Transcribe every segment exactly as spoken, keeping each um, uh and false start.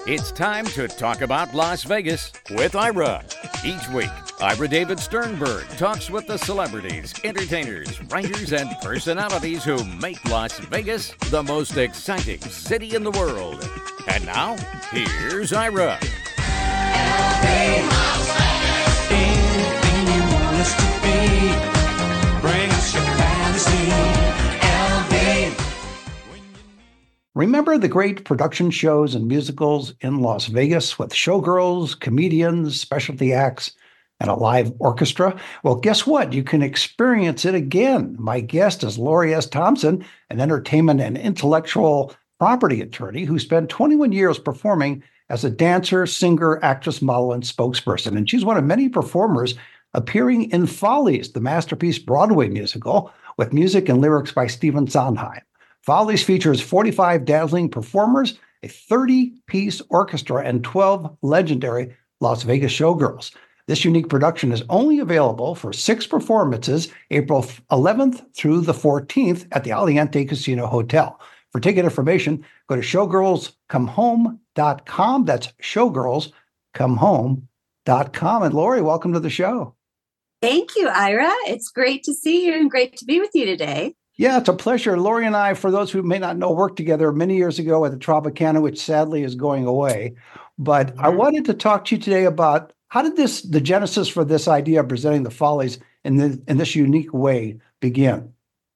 It's time to talk about Las Vegas with Ira. Each week, Ira David Sternberg talks with the celebrities, entertainers, writers, and personalities who make Las Vegas the most exciting city in the world. And now, here's Ira. Anything you want us to be, bring us your fantasy, L V. Remember the great production shows and musicals in Las Vegas with showgirls, comedians, specialty acts, and a live orchestra? Well, guess what? You can experience it again. My guest is Laurie S. Thompson, an entertainment and intellectual property attorney who spent twenty-one years performing as a dancer, singer, actress, model, and spokesperson. And she's one of many performers appearing in Follies, the masterpiece Broadway musical, with music and lyrics by Stephen Sondheim. Follies features forty-five dazzling performers, a thirty-piece orchestra, and twelve legendary Las Vegas showgirls. This unique production is only available for six performances, April eleventh through the fourteenth at the Aliante Casino Hotel. For ticket information, go to showgirls come home dot com. That's showgirls come home dot com. And Laurie, welcome to the show. Thank you, Ira. It's great to see you and great to be with you today. Yeah, it's a pleasure. Laurie and I, for those who may not know, worked together many years ago at the Tropicana, which sadly is going away. But mm-hmm. I wanted to talk to you today about how did this, the genesis for this idea of presenting the Follies in, the, in this unique way begin?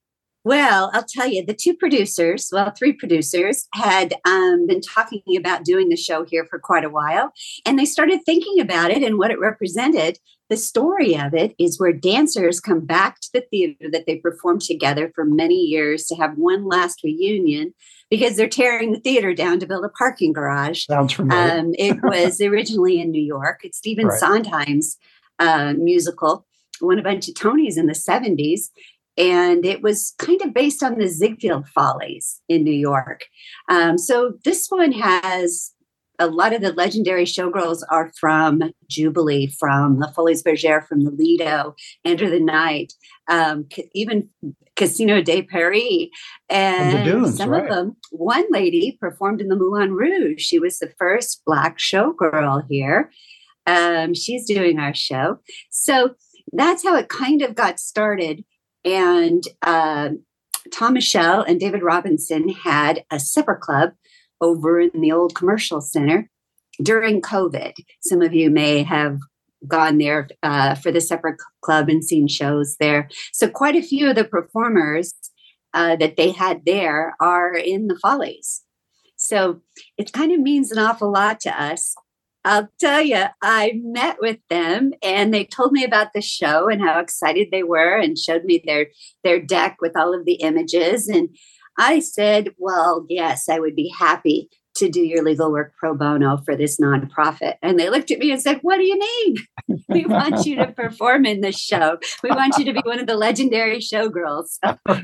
Well, I'll tell you, the two producers, well, three producers, had um, been talking about doing the show here for quite a while. And they started thinking about it and what it represented. The story of it is where dancers come back to the theater that they performed together for many years to have one last reunion because they're tearing the theater down to build a parking garage. Sounds familiar. Um, it was originally in New York. It's Stephen right. Sondheim's uh, musical, won a bunch of Tonys in the seventies. And it was kind of based on the Ziegfeld Follies in New York. Um, so this one has a lot of the legendary showgirls are from Jubilee, from the Folies Bergère, from the Lido, Enter the Night, um, even Casino de Paris. And, and the Dunes, some right. of them, one lady performed in the Moulin Rouge. She was the first Black showgirl here. Um, she's doing our show. So that's how it kind of got started. And uh, Tom Michelle and David Robinson had a supper club over in the old commercial center during COVID. Some of you may have gone there uh, for the supper club and seen shows there. So quite a few of the performers uh, that they had there are in the Follies. So it kind of means an awful lot to us. I'll tell you, I met with them and they told me about the show and how excited they were and showed me their, their deck with all of the images. And I said, well, yes, I would be happy to do your legal work pro bono for this nonprofit. And they looked at me and said, what do you mean? We want you to perform in this show. We want you to be one of the legendary showgirls.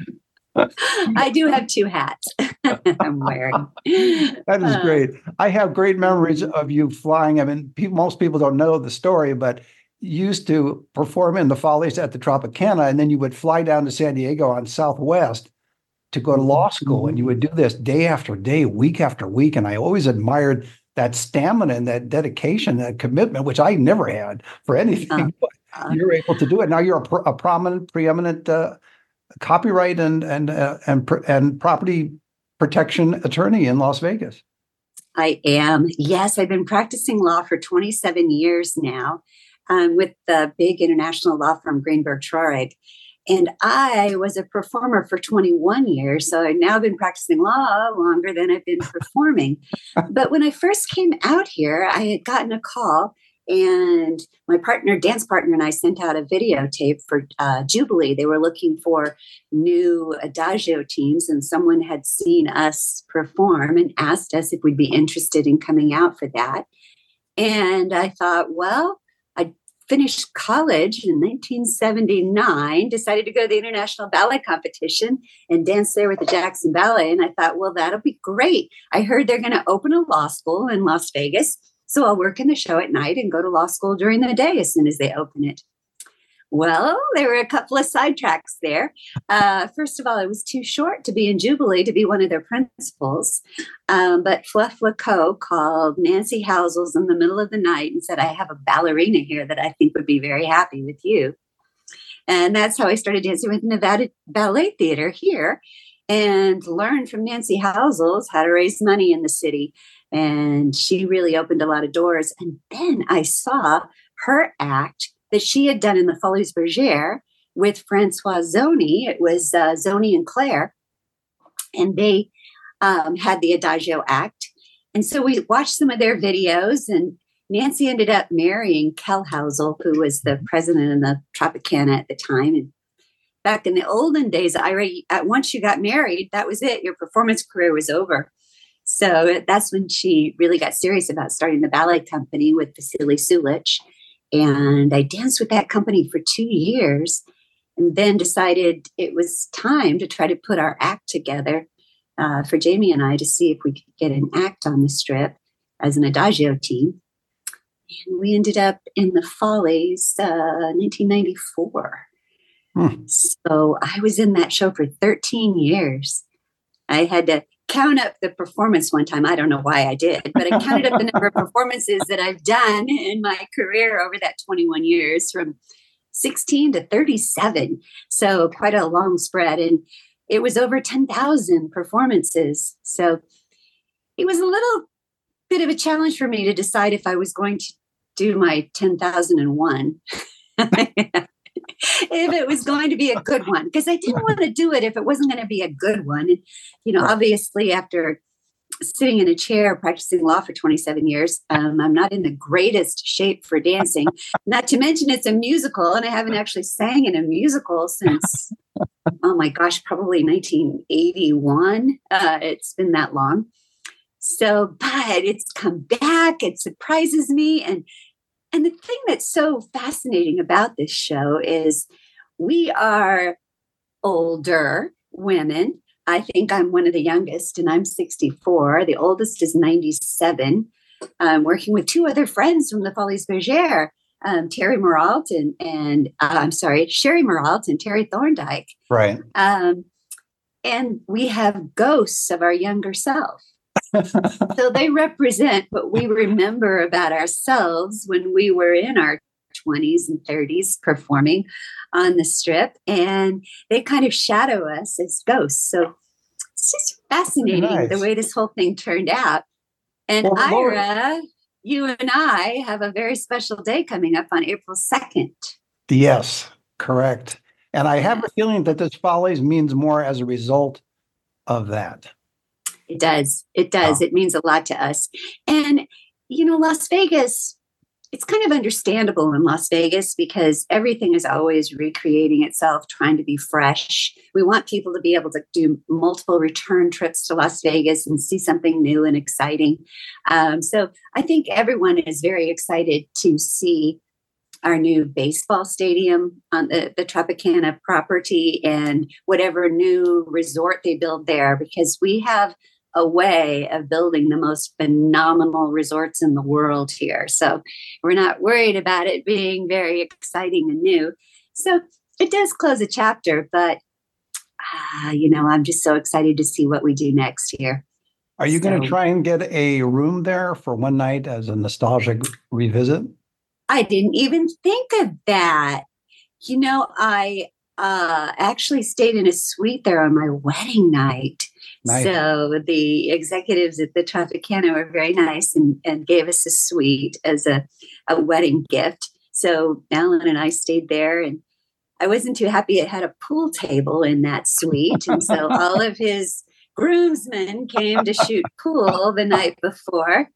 I do have two hats I'm wearing. That is great. I have great memories of you flying. I mean, people, most people don't know the story, but you used to perform in the Follies at the Tropicana, and then you would fly down to San Diego on Southwest to go to law school. And you would do this day after day, week after week. And I always admired that stamina and that dedication, that commitment, which I never had for anything. But you're able to do it. Now you're a, pro- a prominent, preeminent uh, copyright and and uh, and and property protection attorney in Las Vegas. I am. Yes, I've been practicing law for twenty-seven years now um, with the big international law firm Greenberg Traurig. And I was a performer for twenty-one years. So I've now been practicing law longer than I've been performing. But when I first came out here, I had gotten a call. And my partner, dance partner, and I sent out a videotape for uh, Jubilee. They were looking for new Adagio teams, and someone had seen us perform and asked us if we'd be interested in coming out for that. And I thought, well, I finished college in nineteen seventy-nine, decided to go to the International Ballet Competition and dance there with the Jackson Ballet. And I thought, well, that'll be great. I heard they're going to open a law school in Las Vegas. So I'll work in the show at night and go to law school during the day as soon as they open it. Well, there were a couple of sidetracks there. Uh, first of all, I was too short to be in Jubilee to be one of their principals. Um, but Fluff Laco called Nancy Housels in the middle of the night and said, I have a ballerina here that I think would be very happy with you. And that's how I started dancing with Nevada Ballet Theater here and learned from Nancy Housels how to raise money in the city. And she really opened a lot of doors. And then I saw her act that she had done in the Folies Bergère with Francois Zoni. It was uh, Zoni and Claire, and they um, had the Adagio act. And so we watched some of their videos, and Nancy ended up marrying Kel Housel, who was the president of the Tropicana at the time. And back in the olden days, Ira, once you got married, that was it. Your performance career was over. So that's when she really got serious about starting the ballet company with Vasily Sulich. And I danced with that company for two years and then decided it was time to try to put our act together uh, for Jamie and I to see if we could get an act on the strip as an Adagio team. And we ended up in the Follies uh, nineteen ninety-four. Hmm. So I was in that show for thirteen years. I had to count up the performance one time. I don't know why I did, but I counted up the number of performances that I've done in my career over that twenty-one years, from sixteen to thirty-seven. So quite a long spread. And it was over ten thousand performances. So it was a little bit of a challenge for me to decide if I was going to do my ten thousand one. If it was going to be a good one, because I didn't want to do it if it wasn't going to be a good one. And, you know, obviously after sitting in a chair practicing law for twenty-seven years, um, I'm not in the greatest shape for dancing, not to mention it's a musical, and I haven't actually sang in a musical since, oh my gosh, probably nineteen eighty-one. Uh, it's been that long. So, but it's come back. It surprises me. And And the thing that's so fascinating about this show is we are older women. I think I'm one of the youngest, and I'm sixty-four. The oldest is ninety-seven. I'm working with two other friends from the Folies Bergère, um, Terry Moralt and, and uh, I'm sorry, Sherry Moralt and Terry Thorndike. Right. Um, and we have ghosts of our younger self. So they represent what we remember about ourselves when we were in our twenties and thirties performing on the strip, and they kind of shadow us as ghosts. So it's just fascinating nice. The way this whole thing turned out. And well, Ira, you and I have a very special day coming up on April second. Yes, correct. And I have a feeling that this Follies means more as a result of that. It does. It does. Oh. It means a lot to us. And, you know, Las Vegas, it's kind of understandable in Las Vegas because everything is always recreating itself, trying to be fresh. We want people to be able to do multiple return trips to Las Vegas and see something new and exciting. Um, so I think everyone is very excited to see our new baseball stadium on the, the Tropicana property and whatever new resort they build there, because we have a way of building the most phenomenal resorts in the world here. So we're not worried about it being very exciting and new. So it does close a chapter, but, uh, you know, I'm just so excited to see what we do next year. Are you so, going to try and get a room there for one night as a nostalgic revisit? I didn't even think of that. You know, I uh, actually stayed in a suite there on my wedding night. Nice. So the executives at the Tropicana were very nice and, and gave us a suite as a, a wedding gift. So Alan and I stayed there, and I wasn't too happy it had a pool table in that suite. And so all of his groomsmen came to shoot pool the night before.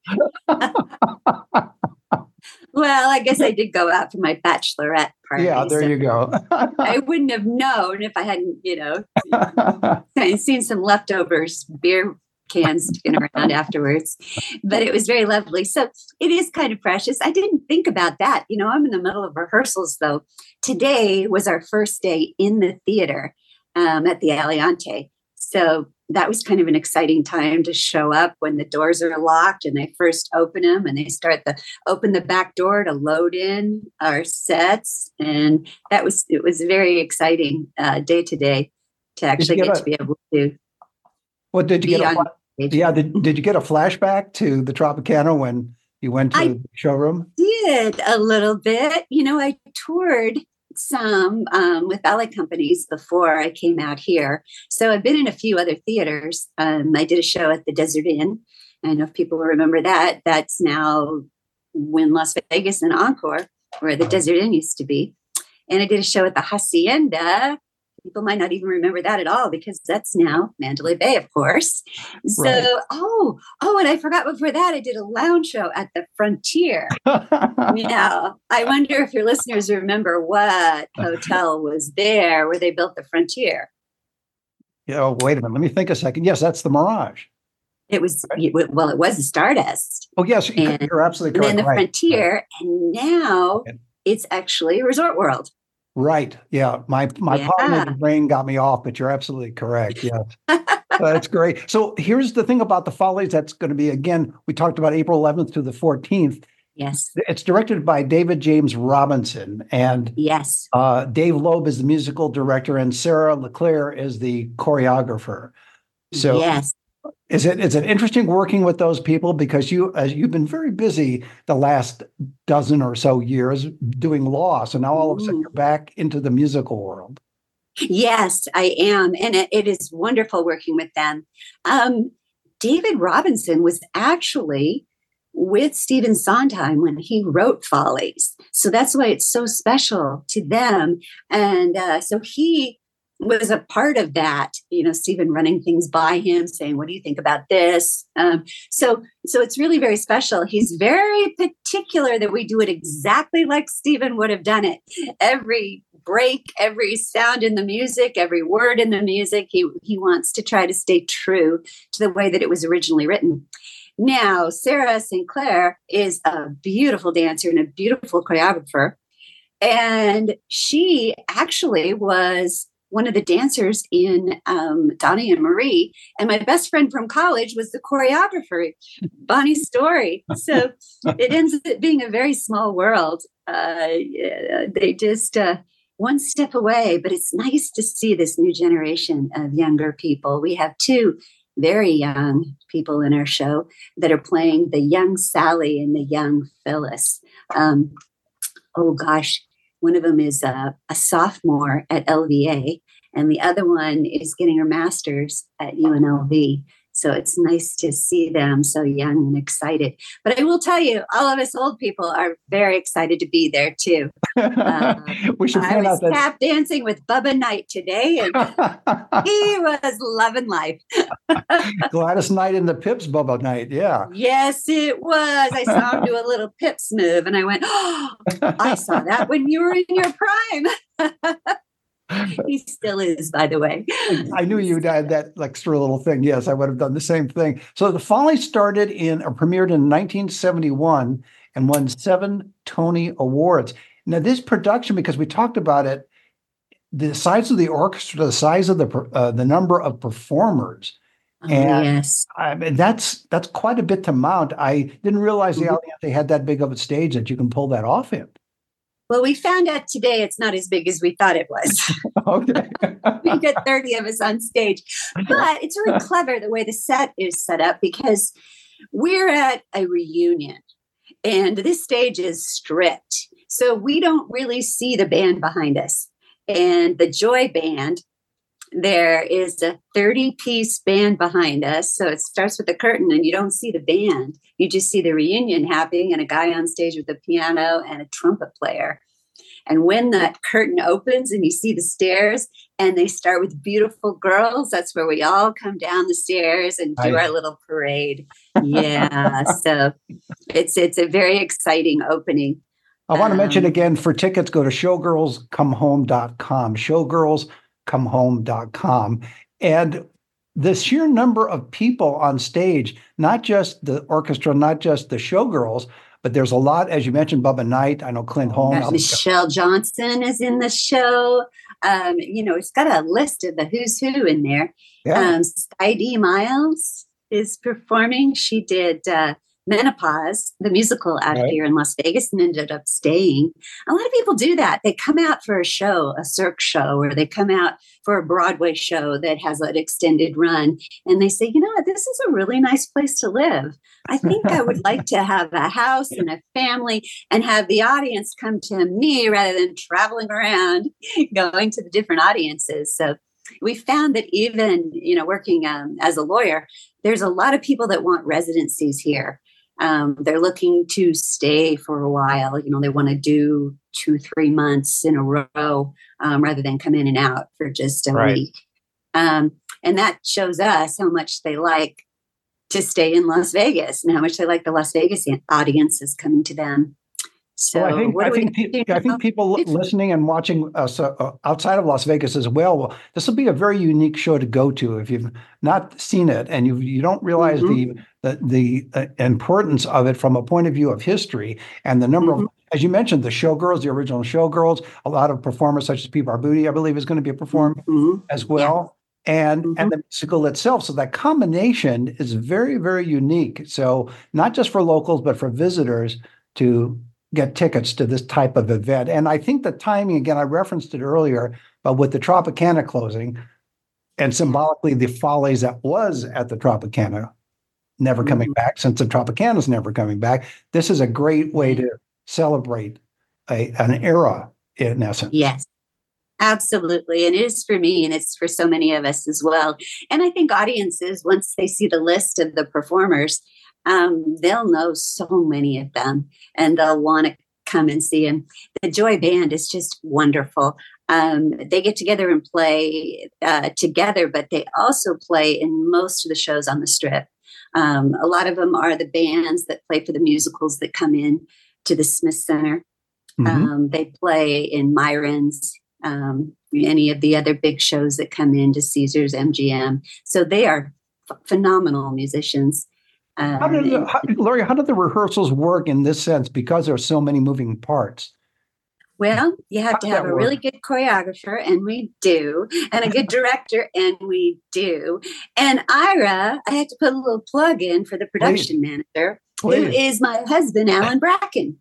Well, I guess I did go out for my bachelorette party. Yeah, there so you go. I wouldn't have known if I hadn't, you know, seen some leftovers, beer cans sticking around afterwards. But it was very lovely. So it is kind of precious. I didn't think about that. You know, I'm in the middle of rehearsals, though. Today was our first day in the theater um, at the Aliante. So that was kind of an exciting time to show up when the doors are locked and they first open them and they start the open the back door to load in our sets. And that was, it was very exciting uh, day to day to actually get, get a, to be able to. What did you get? A, yeah. Did, did you get a flashback to the Tropicana when you went to I the showroom? Did a little bit. You know, I toured some um, with ballet companies before I came out here. So I've been in a few other theaters. Um, I did a show at the Desert Inn. I don't know if people remember that. That's now Wynn Las Vegas and Encore, where the Desert Inn used to be. And I did a show at the Hacienda. People might not even remember that at all because that's now Mandalay Bay, of course. So, right. oh, oh, and I forgot before that, I did a lounge show at the Frontier. Now, I wonder if your listeners remember what hotel was there where they built the Frontier. Yeah, oh, wait a minute. Let me think a second. Yes, that's the Mirage. It was, well, it was the Stardust. Oh, yes, and, you're absolutely correct. And then the right. Frontier, right. and now it's actually Resort World. Right. Yeah. My my yeah. partner's brain got me off, but you're absolutely correct. Yes. That's great. So here's the thing about the Follies that's going to be, again, we talked about April eleventh to the fourteenth. Yes. It's directed by David James Robinson. And yes, uh, Dave Loeb is the musical director and Sarah LeClaire is the choreographer. So yes. Is it is it interesting working with those people because you as you've been very busy the last dozen or so years doing law, so now all of a sudden you're back into the musical world? Yes, I am, and it, it is wonderful working with them. Um, David Robinson was actually with Stephen Sondheim when he wrote Follies, so that's why it's so special to them. And uh, so he was a part of that, you know, Stephen running things by him, saying, what do you think about this? Um, so, so it's really very special. He's very particular that we do it exactly like Stephen would have done it. Every break, every sound in the music, every word in the music, he, he wants to try to stay true to the way that it was originally written. Now, Sarah Saint Clair is a beautiful dancer and a beautiful choreographer. And she actually was one of the dancers in um, Donnie and Marie. And my best friend from college was the choreographer, Bonnie Story. So it ends up being a very small world. Uh, they just uh, one step away, but it's nice to see this new generation of younger people. We have two very young people in our show that are playing the young Sally and the young Phyllis. Um, oh gosh. One of them is a, a sophomore at L V A, and the other one is getting her master's at U N L V. So it's nice to see them so young and excited. But I will tell you, all of us old people are very excited to be there too. Uh, we should I point was out that tap dancing with Bubba Knight today, and he was loving life. Gladys Knight in the Pips, Bubba Knight. Yeah. Yes, it was. I saw him do a little Pips move, and I went, "Oh, I saw that when you were in your prime." He still is, by the way. I knew you'd add that extra little thing. Yes, I would have done the same thing. So the Follies started in or premiered in nineteen seventy-one and won seven Tony Awards. Now, this production, because we talked about it, the size of the orchestra, the size of the uh, the number of performers, oh, and yes, I mean, that's that's quite a bit to mount. I didn't realize the mm-hmm. Aliante had that big of a stage that you can pull that off in. Well, we found out today it's not as big as we thought it was. Okay. We got thirty of us on stage. But it's really clever the way the set is set up because we're at a reunion and this stage is stripped. So we don't really see the band behind us. And the Joy Band, there is a thirty-piece band behind us. So it starts with the curtain and you don't see the band. You just see the reunion happening and a guy on stage with a piano and a trumpet player. And when that curtain opens and you see the stairs and they start with Beautiful Girls, that's where we all come down the stairs and do I... our little parade. Yeah. So it's it's a very exciting opening. I want to um, mention again, for tickets, go to showgirls come home dot com, showgirls come home dot com. And the sheer number of people on stage, not just the orchestra, not just the showgirls, but there's a lot, as you mentioned, Bubba Knight. I know Clint Holmes. Michelle Johnson is in the show. Um, you know, it's got a list of the who's who in there. Yeah. Um, Sky D. Miles is performing. She did uh, Menopause, the musical, out Right. here in Las Vegas, and ended up staying. A lot of people do that. They come out for a show, a Cirque show, or they come out for a Broadway show that has an extended run, and they say, you know what, this is a really nice place to live. I think I would like to have a house and a family and have the audience come to me rather than traveling around going to the different audiences. So we found that even, you know, working um, as a lawyer, there's a lot of people that want residencies here. Um, they're looking to stay for a while. You know, they want to do two, three months in a row um, rather than come in and out for just a Right. week. Um, and that shows us how much they like to stay in Las Vegas and how much they like the Las Vegas audiences coming to them. So Well, I think what I do we think, do pe- I now? think people li- listening and watching us uh, uh, outside of Las Vegas as well. Well, this will be a very unique show to go to if you've not seen it and you you don't realize Mhm. the the the uh, importance of it from a point of view of history and the number Mhm. of, as you mentioned, the showgirls, the original showgirls. A lot of performers such as P. Barbuti, I believe, is going to be performing Mhm. as well. And Mhm. and the musical itself. So that combination is very, very unique. So not just for locals, but for visitors to get tickets to this type of event. And I think the timing, again, I referenced it earlier, but with the Tropicana closing and symbolically the follies that was at the Tropicana never coming Mhm. back, since the Tropicana's never coming back, this is a great way to celebrate a, an era in essence. Yes. Absolutely. And it is for me, and it's for so many of us as well. And I think audiences, once they see the list of the performers, um, they'll know so many of them and they'll want to come and see them. The Joy Band is just wonderful. Um, they get together and play uh, together, but they also play in most of the shows on the Strip. Um, a lot of them are the bands that play for the musicals that come in to the Smith Center. Mhm. Um, they play in Myron's, um, any of the other big shows that come into Caesars, M G M. So they are ph- phenomenal musicians. How Um, did the, and- how, Lori, how did the rehearsals work in this sense? Because there are so many moving parts. well, you have How to does have that a really work? good choreographer, and we do, and a good director, and we do. And Ira, I had to put a little plug in for the production manager, who Please. is my husband, Alan Bracken.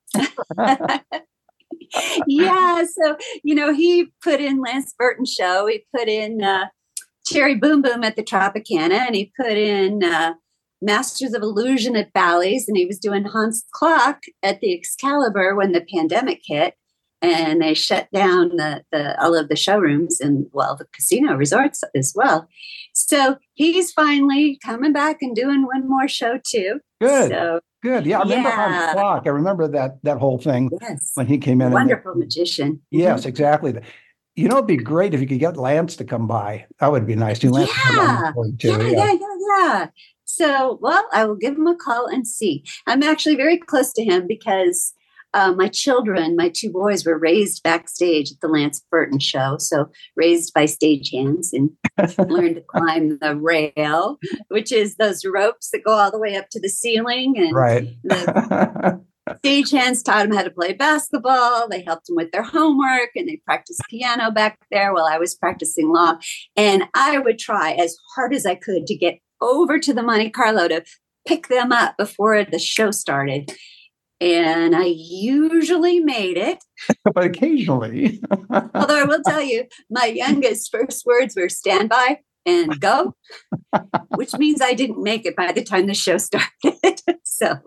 Yeah, so you know, he put in Lance Burton show. He put in uh, Cherry Boom Boom at the Tropicana, and he put in uh, Masters of Illusion at Bally's, and he was doing Hans Clock at the Excalibur when the pandemic hit, and they shut down the, the all of the showrooms and well, the casino resorts as well. So he's finally coming back and doing one more show too. Good. So Good. Yeah, I remember Hans yeah. Clock. I remember that that whole thing yes, when he came in. and- wonderful magician. Yes, exactly. You know, it'd be great if you could get Lance to come by. That would be nice. too. Lance is on Yeah, board too, yeah, yeah, yeah, yeah. So, well, I will give him a call and see. I'm actually very close to him because uh, my children, my two boys, were raised backstage at the Lance Burton show. So, raised by stagehands and learned to climb the rail, which is those ropes that go all the way up to the ceiling. And Right. the stagehands taught them how to play basketball. They helped them with their homework and they practiced piano back there while I was practicing law. And I would try as hard as I could to get over to the Monte Carlo to pick them up before the show started. And I usually made it. But occasionally. Although I will tell you, my youngest first words were stand by and go, which means I didn't make it by the time the show started. So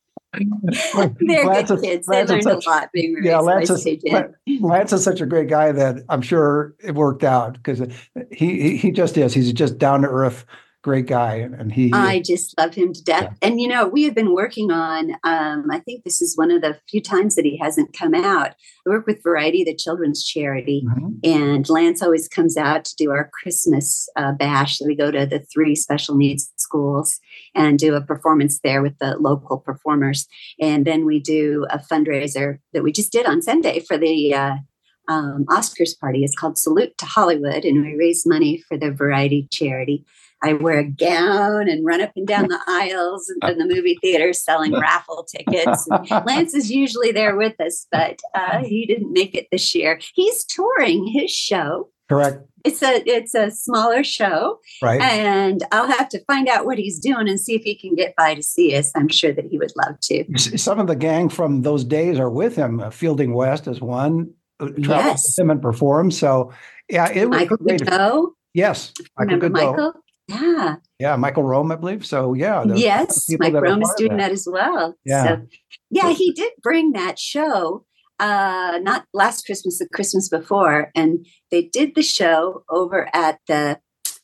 they're Lance good is- kids. Lance They is learned such- a lot being raised Yeah, by Lance is, stage Lan- Lance is such a great guy that I'm sure it worked out because he, he he just is. He's just down to earth, great guy, and he. I just love him to death. Yeah. And, you know, we have been working on, um, I think this is one of the few times that he hasn't come out. I work with Variety, the children's charity, Mhm. and Lance always comes out to do our Christmas uh, bash. So we go to the three special needs schools and do a performance there with the local performers. And then we do a fundraiser that we just did on Sunday for the uh, um, Oscars party. It's called Salute to Hollywood, and we raise money for the Variety charity. I wear a gown and run up and down the aisles in the movie theater selling raffle tickets. And Lance is usually there with us, but uh, he didn't make it this year. He's touring his show. Correct. It's a it's a smaller show, Right. and I'll have to find out what he's doing and see if he can get by to see us. I'm sure that he would love to. Some of the gang from those days are with him. Uh, Fielding West is one. uh, Travels Yes. with him and performs. So, yeah, it was Michael great. Godot. Yes, Michael Remember Godot. Michael? Yeah. Yeah, Michael Rome, I believe. So, yeah, there's Yes, people Mike that are Rome is part of doing that. as well. Yeah. So, yeah, he did bring that show, uh, not last Christmas, the Christmas before, and they did the show over at the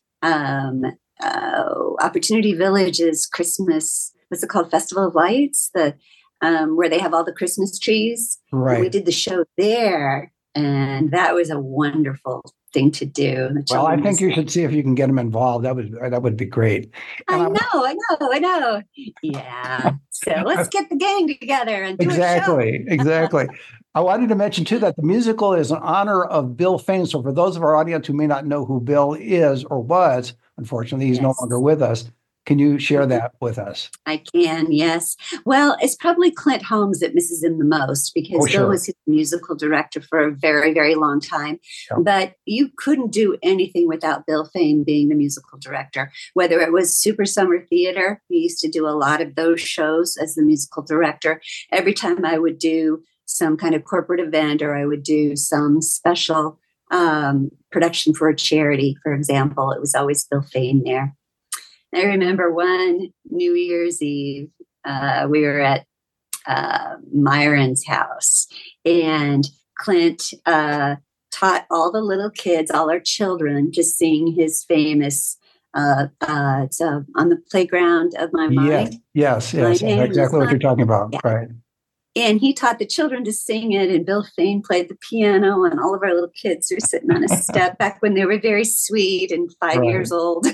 um, uh, Opportunity Village's Christmas. What's it called? Festival of Lights, the um, where they have all the Christmas trees. Right. We did the show there, and that was a wonderful thing to do. The Well, I children think was- you should see if you can get him involved. That would that would be great. I And I'm- know, I know, I know. Yeah. So let's get the gang together and do Exactly, exactly. I wanted to mention too that the musical is in honor of Bill Fain. So for those of our audience who may not know who Bill is or was, unfortunately, he's no Yes. longer with us. Can you share that with us? I can, yes. Well, it's probably Clint Holmes that misses him the most because Oh, Bill sure. was his musical director for a very, very long time. Yeah. But you couldn't do anything without Bill Fain being the musical director, whether it was Super Summer Theater. He used to do a lot of those shows as the musical director. Every time I would do some kind of corporate event or I would do some special um, production for a charity, for example, it was always Bill Fain there. I remember one New Year's Eve, uh, we were at uh, Myron's house, and Clint uh, taught all the little kids, all our children, to sing his famous uh, uh, it's, uh, On the Playground of My Mind. Yes, yes, yes. My I know name exactly is what you're talking about. Yeah. Right. And he taught the children to sing it, and Bill Fain played the piano, and all of our little kids were sitting on a step back when they were very sweet and five Right. years old.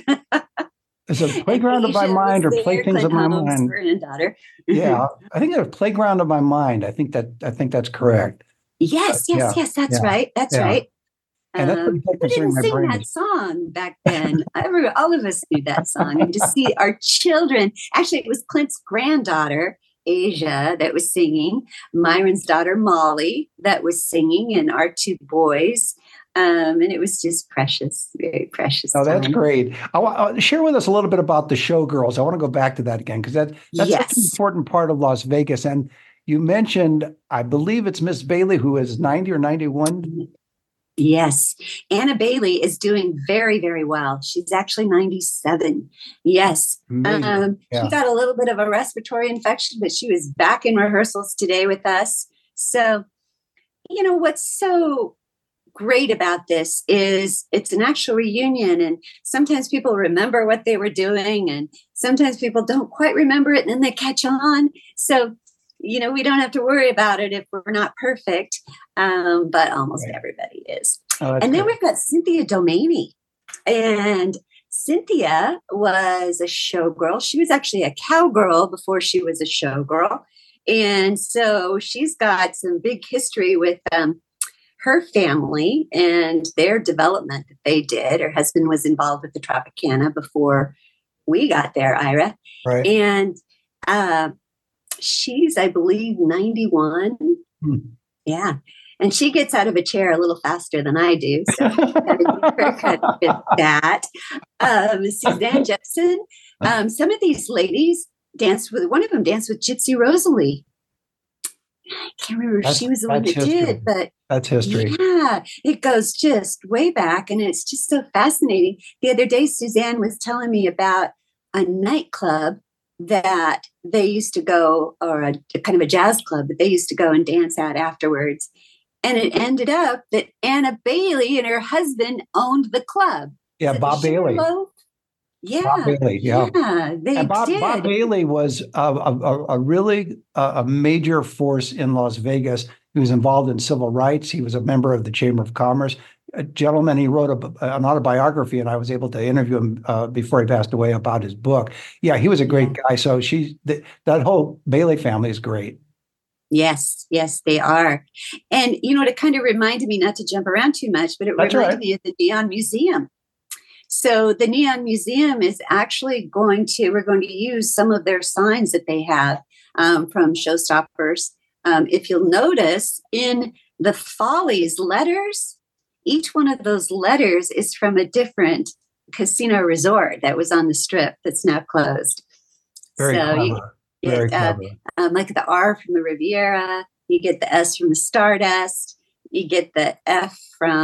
Is it Playground of My Asia Mind or was there, Playthings of Clint My Holmes' Mind? granddaughter. Yeah, I think it's Playground of My Mind. I think that I think that's correct. Yes, yes, Yeah, yes, that's yeah, right. That's yeah. right. And that's Um, pretty who considering didn't my sing brain that is- song back then? Every, all of us knew that song. And to see our children, actually, it was Clint's granddaughter, Asia, that was singing, Myron's daughter, Molly, that was singing, and our two boys. Um, and it was just precious, very precious. Oh, that's time. great. I want uh, share with us a little bit about the Showgirls. I want to go back to that again because that that's such an Yes. important part of Las Vegas. And you mentioned, I believe it's Miss Bailey who is ninety or ninety-one. Yes. Anna Bailey is doing very, very well. She's actually ninety-seven. Yes. Amazing. Um, Yeah. She got a little bit of a respiratory infection, but she was back in rehearsals today with us. So, you know, what's so great about this is it's an actual reunion, and sometimes people remember what they were doing, and sometimes people don't quite remember it, and then they catch on. So, you know, we don't have to worry about it if we're not perfect, um, but almost Right. everybody is. Oh, that's And then great. we've got Cynthia Domaney. And Cynthia was a showgirl. She was actually a cowgirl before she was a showgirl. And so she's got some big history with um, her family and their development that they did. Her husband was involved with the Tropicana before we got there, Ira. Right. And uh, she's, I believe, ninety-one. Hmm. Yeah. And she gets out of a chair a little faster than I do. So I gotta give her credit for that. Um, Suzanne Jepson. Um, some of these ladies danced with, one of them danced with Gypsy Rosalie. I can't remember if That's- she was the one that's that history. did, but That's history. yeah, it goes just way back. And it's just so fascinating. The other day, Suzanne was telling me about a nightclub that they used to go, or a, a kind of a jazz club that they used to go and dance at afterwards. And it ended up that Anna Bailey and her husband owned the club. Yeah, Is it Bob Bailey. Sugarloaf? Yeah. Bob Bailey, yeah. Yeah, they And Bob, did. Bob Bailey was a, a, a really uh, a major force in Las Vegas. He was involved in civil rights. He was a member of the Chamber of Commerce. A gentleman, he wrote a, an autobiography, and I was able to interview him uh, before he passed away about his book. Yeah, he was a great guy. So she, th- that whole Bailey family is great. Yes, yes, they are. And you know what? It kind of reminded me, not to jump around too much, but it That's reminded right. me of the Neon Museum. So the Neon Museum is actually going to, we're going to use some of their signs that they have um, from Showstoppers. Um, if you'll notice in the Follies letters, each one of those letters is from a different casino resort that was on the Strip that's now closed. Very so clever. You, Very uh, clever. Um, like the R from the Riviera, you get the S from the Stardust, you get the F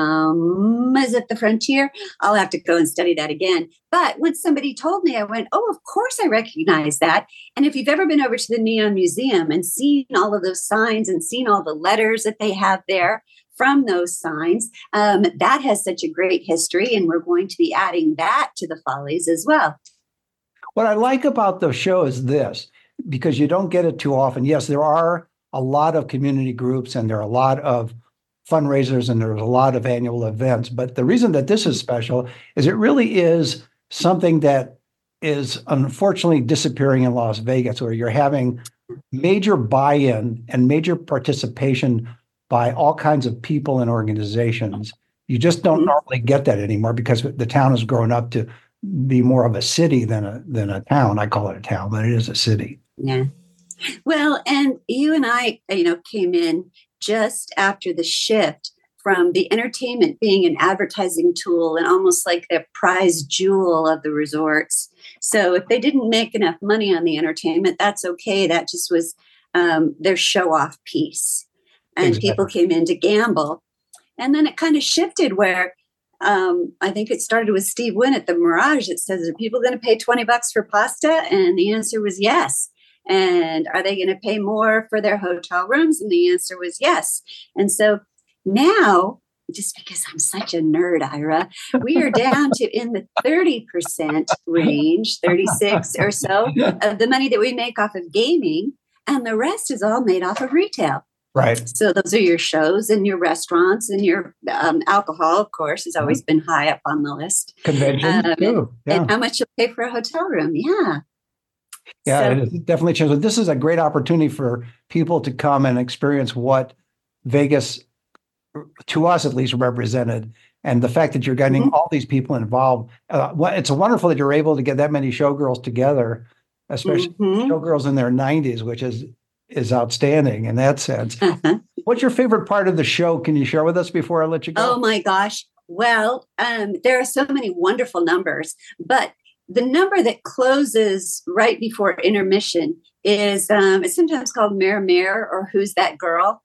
from, is it the Frontier? I'll have to go and study that again. But when somebody told me, I went, oh, of course I recognize that. And if you've ever been over to the Neon Museum and seen all of those signs and seen all the letters that they have there from those signs, um, that has such a great history. And we're going to be adding that to the Follies as well. What I like about the show is this, because you don't get it too often. Yes, there are a lot of community groups and there are a lot of fundraisers and there's a lot of annual events. But the reason that this is special is it really is something that is unfortunately disappearing in Las Vegas, where you're having major buy-in and major participation by all kinds of people and organizations. You just don't mm-hmm. normally get that anymore because the town has grown up to be more of a city than a than a town. I call it a town, but it is a city. Yeah. Well, and you and I, you know, came in just after the shift from the entertainment being an advertising tool and almost like the prize jewel of the resorts. So if they didn't make enough money on the entertainment, that's okay. That just was um, their show-off piece. And exactly. People came in to gamble. And then it kind of shifted where um, I think it started with Steve Wynn at the Mirage. It says, are people going to pay twenty bucks for pasta? And the answer was yes. And are they going to pay more for their hotel rooms? And the answer was yes. And so now, just because I'm such a nerd, Ira, we are down to in the thirty percent range, thirty-six or so of the money that we make off of gaming. And the rest is all made off of retail. Right. So those are your shows and your restaurants and your um, alcohol, of course, has always been high up on the list. Conventions, um, too. And, yeah. and how much you'll pay for a hotel room. Yeah. Yeah, so, it is definitely changed. This is a great opportunity for people to come and experience what Vegas, to us at least, represented. And the fact that you're getting mm-hmm. all these people involved. Uh, it's wonderful that you're able to get that many showgirls together, especially mm-hmm. showgirls in their nineties, which is is outstanding in that sense. Uh-huh. What's your favorite part of the show? Can you share with us before I let you go? Oh, my gosh. Well, um, there are so many wonderful numbers, but the number that closes right before intermission is um, it's sometimes called Mare Mare or Who's That Girl?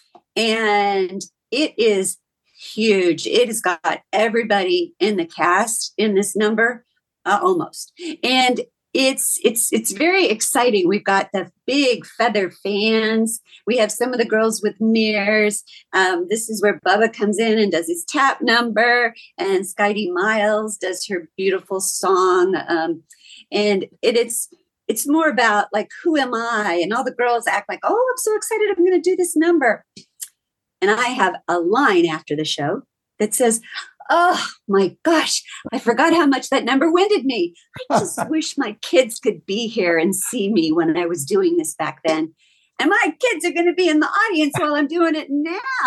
And it is huge. It has got everybody in the cast in this number, uh, almost. And it's it's it's very exciting. We've got the big feather fans. We have some of the girls with mirrors. Um, this is where Bubba comes in and does his tap number, and Skydie Miles does her beautiful song. Um, and it, it's it's more about like, who am I? And all the girls act like, oh, I'm so excited. I'm going to do this number. And I have a line after the show that says, oh my gosh, I forgot how much that number winded me. I just wish my kids could be here and see me when I was doing this back then. And my kids are going to be in the audience while I'm doing it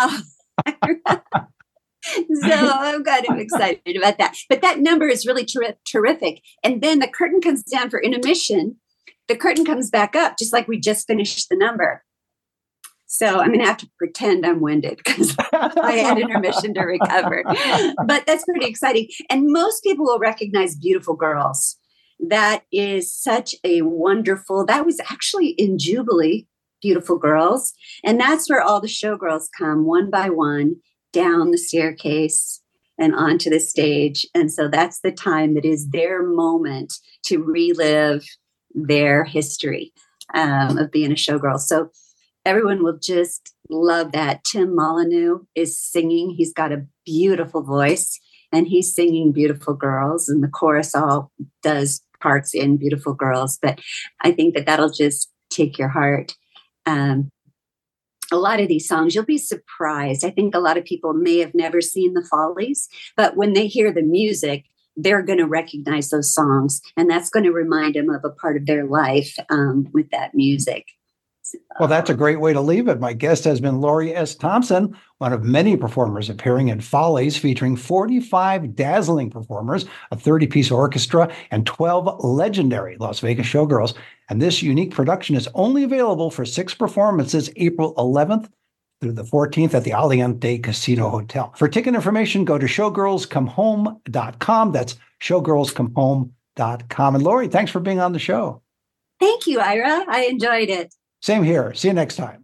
now. So I'm kind of excited about that. But that number is really ter- terrific. And then the curtain comes down for intermission. The curtain comes back up just like we just finished the number. So I'm going to have to pretend I'm winded because I had intermission to recover. But that's pretty exciting. And most people will recognize Beautiful Girls. That is such a wonderful, that was actually in Jubilee, Beautiful Girls. And that's where all the showgirls come one by one down the staircase and onto the stage. And so that's the time that is their moment to relive their history um, of being a showgirl. So everyone will just love that. Tim Molyneux is singing. He's got a beautiful voice, and he's singing Beautiful Girls, and the chorus all does parts in Beautiful Girls. But I think that that'll just take your heart. Um, a lot of these songs, you'll be surprised. I think a lot of people may have never seen the Follies, but when they hear the music, they're going to recognize those songs, and that's going to remind them of a part of their life um, with that music. Well, that's a great way to leave it. My guest has been Laurie S. Thompson, one of many performers appearing in Follies, featuring forty-five dazzling performers, a thirty-piece orchestra, and twelve legendary Las Vegas showgirls. And this unique production is only available for six performances, April eleventh through the fourteenth at the Aliante Casino Hotel. For ticket information, go to showgirls come home dot com. That's showgirls come home dot com. And Laurie, thanks for being on the show. Thank you, Ira. I enjoyed it. Same here. See you next time.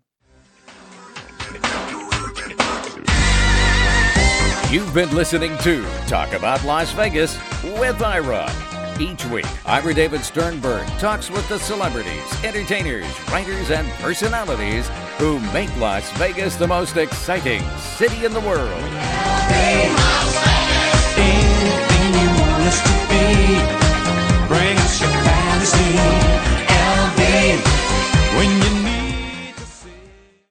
You've been listening to Talk About Las Vegas with Ira. Each week, Ira David Sternberg talks with the celebrities, entertainers, writers, and personalities who make Las Vegas the most exciting city in the world. Hey,